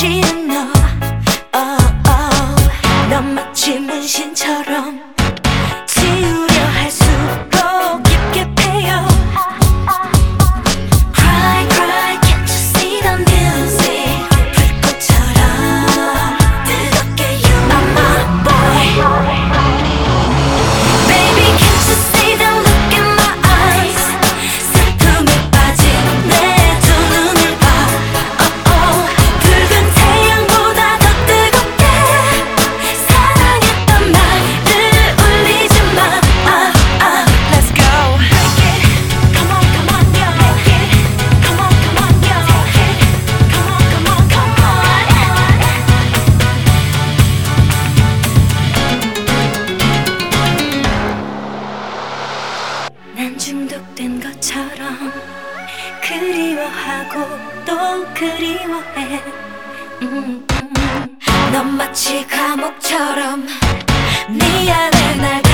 지는 너 넌 마치 문신처럼 지우려 할수록 깊게 패여 Cry cry can't you see the music 불꽃처럼 뜨겁게 You are my boy Baby can't you see the look in my eyes 슬픔에 빠진 내 두 눈을 봐 붉은 태양보다 더 뜨겁게 사랑했던 말을 울리지 마 Let's go Break it Come on come on yo Make it Come on come on yo Take it Come on come on come on 난 중독된 것처럼 그리워하고 또 그리워해 넌 마치 감옥처럼 네 안에 날